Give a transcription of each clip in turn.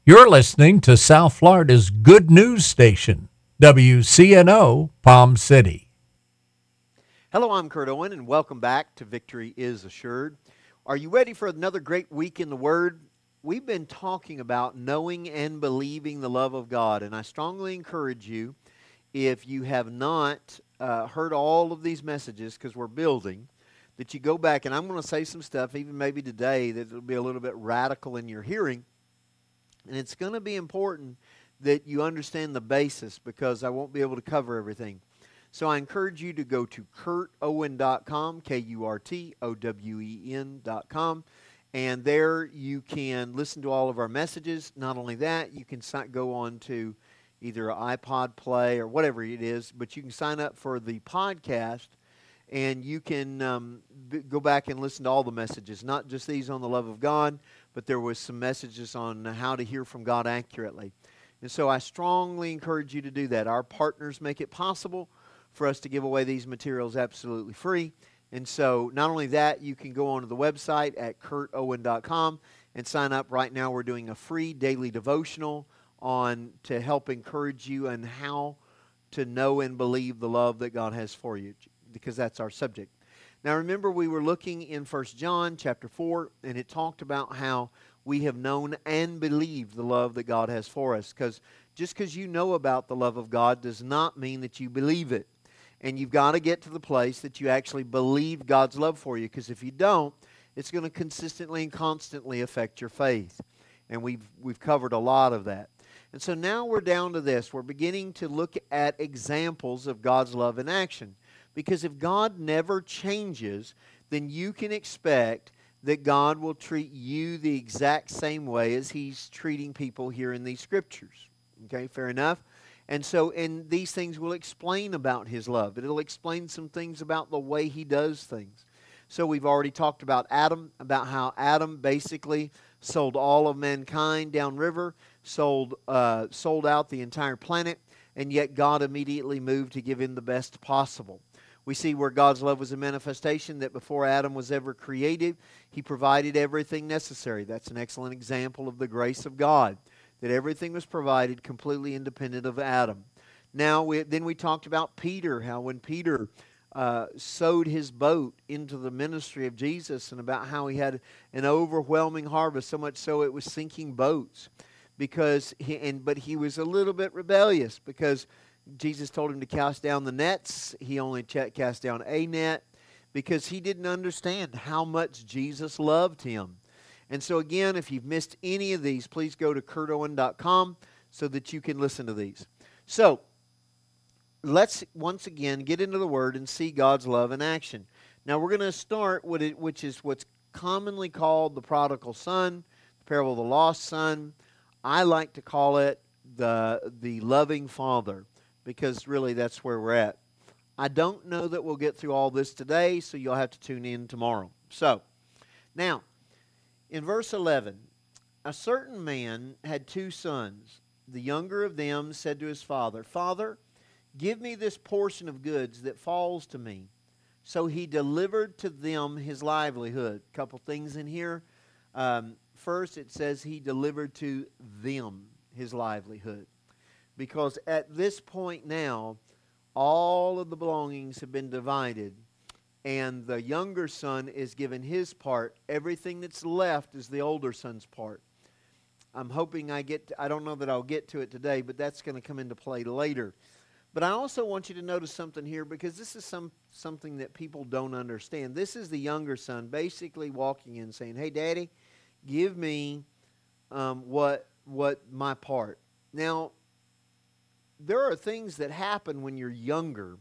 You're listening to South Florida's good news station, WCNO Palm City. Hello, I'm Kurt Owen, and welcome back to Victory is Assured. Are you ready for another great week in the Word? We've been talking about knowing and believing the love of God, and I strongly encourage you, if you have not heard all of these messages, because we're building, that you go back, and I'm going to say some stuff, even maybe today, that will be a little bit radical in your hearing, and it's going to be important that you understand the basis, because I won't be able to cover everything. So I encourage you to go to kurtowen.com, KURTOWEN.com, and there you can listen to all of our messages. Not only that, you can go on to either iPod Play or whatever it is, but you can sign up for the podcast, and you can go back and listen to all the messages, not just these on the love of God, but there was some messages on how to hear from God accurately. And so I strongly encourage you to do that. Our partners make it possible for us to give away these materials absolutely free. And so not only that, you can go onto the website at kurtowen.com and sign up. Right now we're doing a free daily devotional on to help encourage you and how to know and believe the love that God has for you, because that's our subject. Now remember, we were looking in 1 John chapter 4, and it talked about how we have known and believed the love that God has for us. Because just because you know about the love of God does not mean that you believe it. And you've got to get to the place that you actually believe God's love for you, because if you don't, it's going to consistently and constantly affect your faith. And we've covered a lot of that. And so now we're down to this. We're beginning to look at examples of God's love in action. Because if God never changes, then you can expect that God will treat you the exact same way as He's treating people here in these Scriptures. Okay, fair enough? And these things will explain about His love. It'll explain some things about the way He does things. So we've already talked about Adam, about how Adam basically sold all of mankind downriver, sold out the entire planet, and yet God immediately moved to give him the best possible. We see where God's love was a manifestation, that before Adam was ever created, He provided everything necessary. That's an excellent example of the grace of God, that everything was provided completely independent of Adam. Now, then we talked about Peter, how when Peter sowed his boat into the ministry of Jesus, and about how he had an overwhelming harvest, so much so it was sinking boats, but he was a little bit rebellious, because Jesus told him to cast down the nets. He only cast down a net, because he didn't understand how much Jesus loved him. And so again, if you've missed any of these, please go to kurtowen.com so that you can listen to these. So let's once again get into the Word and see God's love in action. Now we're going to start with it, which is what's commonly called the prodigal son, the parable of the lost son. I like to call it the loving father, because really that's where we're at. I don't know that we'll get through all this today, so you'll have to tune in tomorrow. So, now, in verse 11, a certain man had 2 sons. The younger of them said to his father, "Father, give me this portion of goods that falls to me." So he delivered to them his livelihood. A couple things in here. First, it says he delivered to them his livelihood. Because at this point now, all of the belongings have been divided, and the younger son is given his part. Everything that's left is the older son's part. I'm hoping I don't know that I'll get to it today, but that's going to come into play later. But I also want you to notice something here, because this is something that people don't understand. This is the younger son basically walking in saying, "Hey, Daddy, give me what my part." Now, there are things that happen when you're younger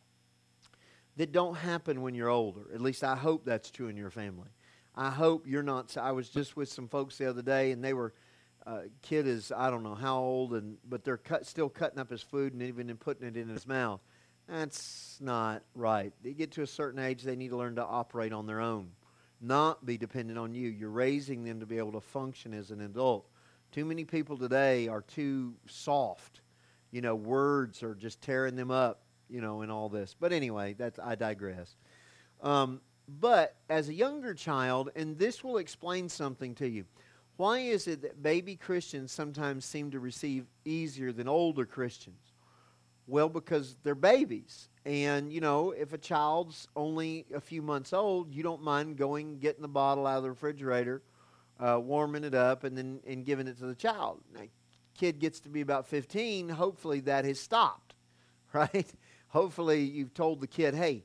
that don't happen when you're older. At least I hope that's true in your family. I hope you're not. I was just with some folks the other day, and they were, kid is, I don't know how old, but they're still cutting up his food and even putting it in his mouth. That's not right. They get to a certain age, they need to learn to operate on their own, not be dependent on you. You're raising them to be able to function as an adult. Too many people today are too soft. Words are just tearing them up, and all this. But anyway, I digress. But as a younger child, and this will explain something to you, Why is it that baby Christians sometimes seem to receive easier than older Christians? Well, because they're babies. And, you know, if a child's only a few months old, you don't mind going, getting the bottle out of the refrigerator, warming it up, and then giving it to the child. Now, kid gets to be about 15, hopefully that has stopped, right? Hopefully you've told the kid, hey,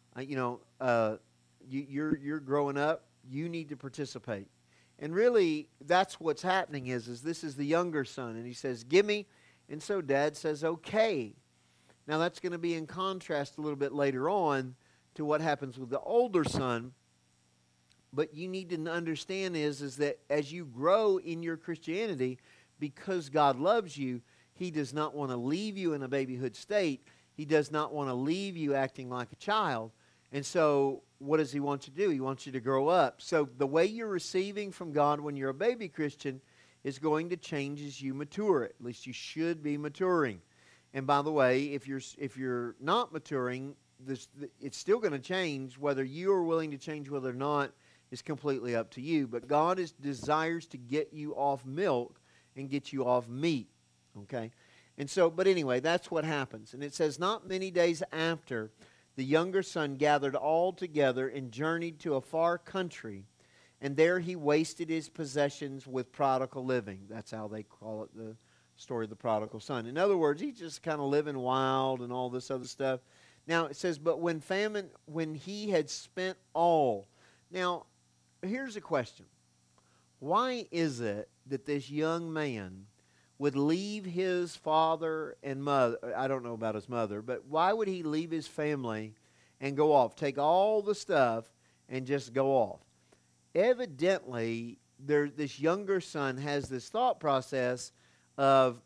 you're growing up, you need to participate. And really, that's what's happening is this is the younger son, and he says, give me. And so Dad says, okay. Now, that's going to be in contrast a little bit later on to what happens with the older son. But you need to understand is that as you grow in your Christianity, because God loves you, He does not want to leave you in a babyhood state. He does not want to leave you acting like a child. And so what does He want you to do? He wants you to grow up. So the way you're receiving from God when you're a baby Christian is going to change as you mature. At least you should be maturing. And by the way, if you're not maturing, it's still going to change. Whether you are willing to change whether or not is completely up to you. But God desires to get you off milk and get you off meat. Okay? And so, but anyway, that's what happens. And it says, not many days after, the younger son gathered all together and journeyed to a far country. And there he wasted his possessions with prodigal living. That's how they call it, the story of the prodigal son. In other words, he's just kind of living wild and all this other stuff. Now it says, but when he had spent all. Now, here's a question. Why is it that this young man would leave his father and mother? I don't know about his mother, but why would he leave his family and go off, take all the stuff and just go off? Evidently, this younger son has this thought process of,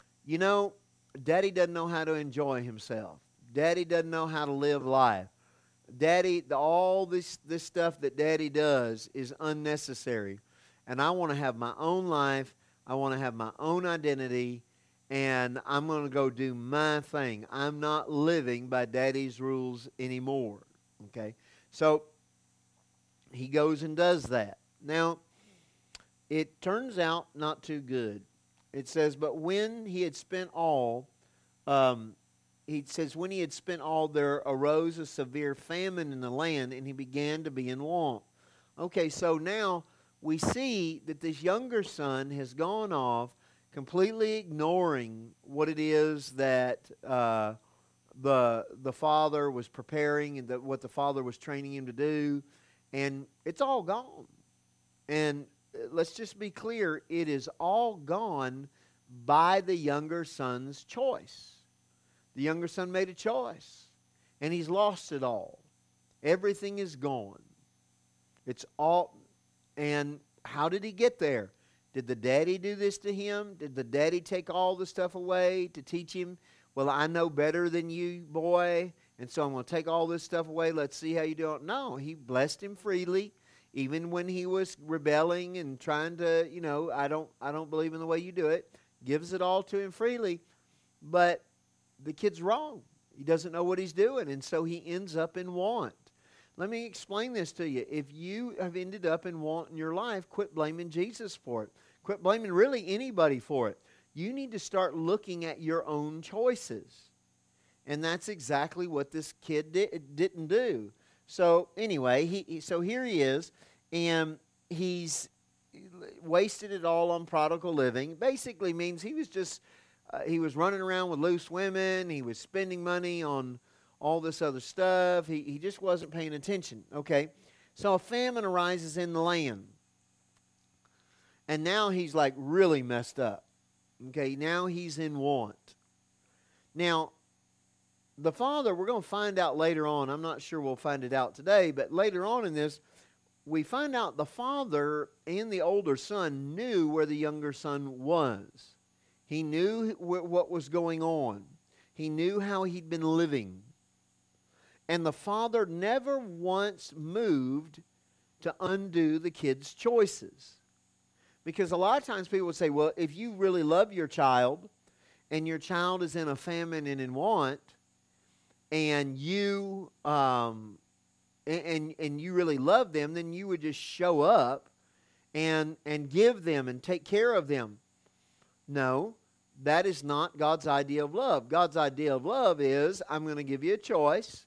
Daddy doesn't know how to enjoy himself. Daddy doesn't know how to live life. Daddy, all this stuff that Daddy does is unnecessary. And I want to have my own life. I want to have my own identity. And I'm going to go do my thing. I'm not living by Daddy's rules anymore. Okay? So, he goes and does that. Now, it turns out not too good. It says, but when he had spent all, he says, when he had spent all, there arose a severe famine in the land, and he began to be in want. Okay, so now we see that this younger son has gone off, completely ignoring what it is that the father was preparing and what the father was training him to do, and it's all gone. And let's just be clear, it is all gone by the younger son's choice. The younger son made a choice, and he's lost it all. Everything is gone. It's all, and how did he get there? Did the daddy do this to him? Did the daddy take all the stuff away to teach him, well, I know better than you, boy, and so I'm going to take all this stuff away. Let's see how you do it. No, he blessed him freely. Even when he was rebelling and trying to, I don't believe in the way you do it, gives it all to him freely. But the kid's wrong. He doesn't know what he's doing, and so he ends up in want. Let me explain this to you. If you have ended up in want in your life, quit blaming Jesus for it. Quit blaming really anybody for it. You need to start looking at your own choices. And that's exactly what this kid didn't do. So anyway, so here he is, and he's wasted it all on prodigal living. Basically means he was just, he was running around with loose women. He was spending money on all this other stuff. He just wasn't paying attention. Okay, so a famine arises in the land. And now he's like really messed up. Okay, now he's in want. Now, the father, we're going to find out later on. I'm not sure we'll find it out today, but later on in this, we find out the father and the older son knew where the younger son was. He knew what was going on. He knew how he'd been living. And the father never once moved to undo the kid's choices. Because a lot of times people would say, well, if you really love your child and your child is in a famine and in want, and you and you really love them, then you would just show up and give them and take care of them. No, that is not God's idea of love. God's idea of love is, I'm going to give you a choice,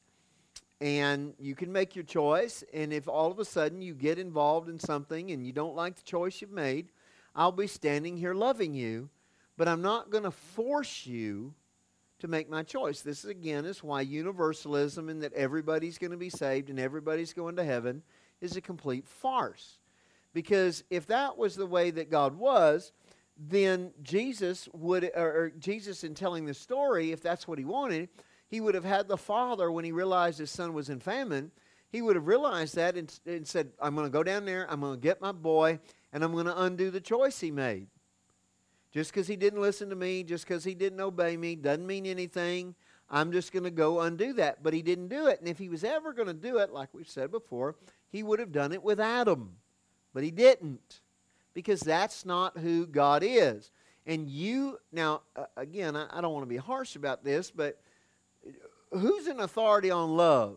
and you can make your choice, and if all of a sudden you get involved in something and you don't like the choice you've made, I'll be standing here loving you, but I'm not going to force you to make my choice. This, again, is why universalism and that everybody's going to be saved and everybody's going to heaven is a complete farce. Because if that was the way that God was, then Jesus would, or Jesus in telling the story, if that's what he wanted, he would have had the Father, when he realized his son was in famine, he would have realized that and said, I'm going to go down there, I'm going to get my boy, and I'm going to undo the choice he made. Just because he didn't listen to me, just because he didn't obey me, doesn't mean anything. I'm just going to go undo that. But he didn't do it. And if he was ever going to do it, like we've said before, he would have done it with Adam. But he didn't. Because that's not who God is. And you, now, again, I don't want to be harsh about this, but who's in authority on love?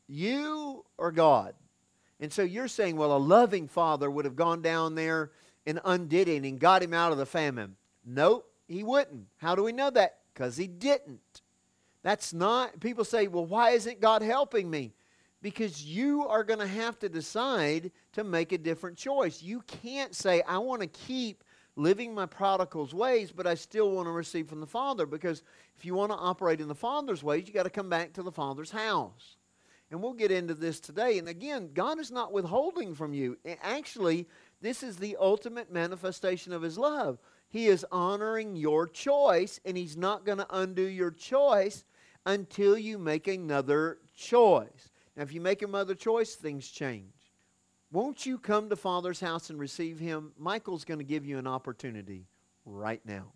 You or God? And so you're saying, well, a loving father would have gone down there and undid it and got him out of the famine. Nope, he wouldn't. How do we know that? Because he didn't. That's not, people say, well, why isn't God helping me? Because you are going to have to decide to make a different choice. You can't say, I want to keep living my prodigal's ways, but I still want to receive from the Father. Because if you want to operate in the Father's ways, you got to come back to the Father's house. And we'll get into this today. And again, God is not withholding from you. Actually, this is the ultimate manifestation of his love. He is honoring your choice, and he's not going to undo your choice until you make another choice. Now, if you make another choice, things change. Won't you come to Father's house and receive him? Michael's going to give you an opportunity right now.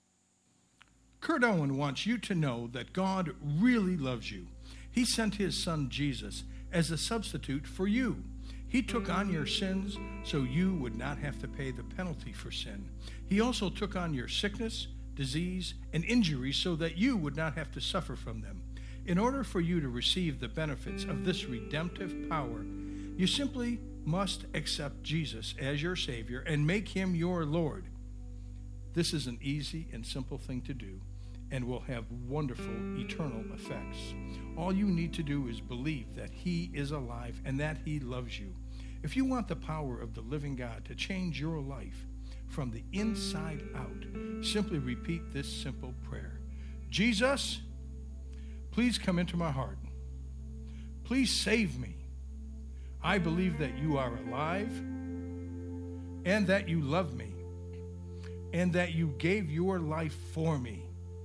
Kurt Owen wants you to know that God really loves you. He sent his son Jesus as a substitute for you. He took on your sins so you would not have to pay the penalty for sin. He also took on your sickness, disease, and injuries so that you would not have to suffer from them. In order for you to receive the benefits of this redemptive power, you simply must accept Jesus as your Savior and make him your Lord. This is an easy and simple thing to do and will have wonderful eternal effects. All you need to do is believe that he is alive and that he loves you. If you want the power of the living God to change your life from the inside out, simply repeat this simple prayer. Jesus, please come into my heart. Please save me. I believe that you are alive and that you love me and that you gave your life for me.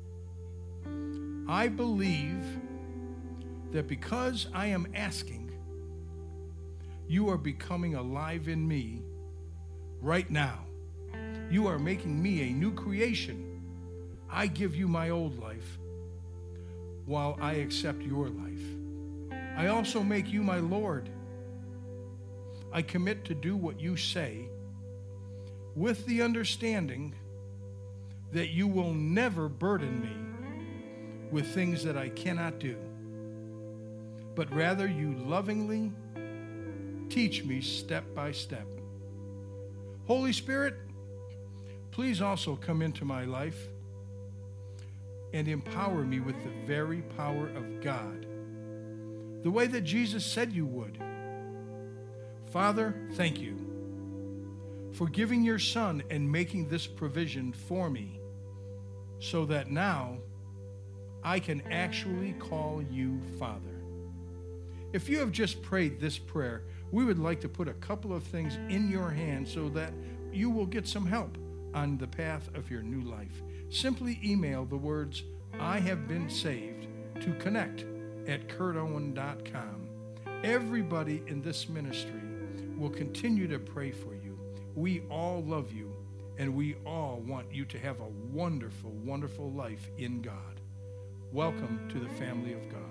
I believe that because I am asking, you are becoming alive in me right now. You are making me a new creation. I give you my old life while I accept your life. I also make you my Lord. I commit to do what you say with the understanding that you will never burden me with things that I cannot do, but rather you lovingly teach me step by step. Holy Spirit, please also come into my life and empower me with the very power of God, the way that Jesus said you would. Father, thank you for giving your Son and making this provision for me so that now I can actually call you Father. If you have just prayed this prayer, we would like to put a couple of things in your hand so that you will get some help on the path of your new life. Simply email the words, I have been saved, to connect@kurtowen.com. Everybody in this ministry will continue to pray for you. We all love you, and we all want you to have a wonderful, wonderful life in God. Welcome to the family of God.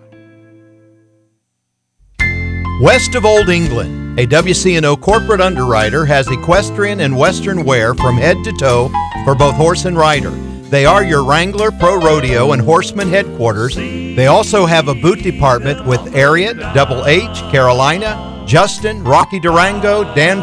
West of Old England, a WCNO corporate underwriter has equestrian and western wear from head to toe for both horse and rider. They are your Wrangler Pro Rodeo and Horseman headquarters. They also have a boot department with Ariat, Double H, Carolina, Justin, Rocky Durango, Dan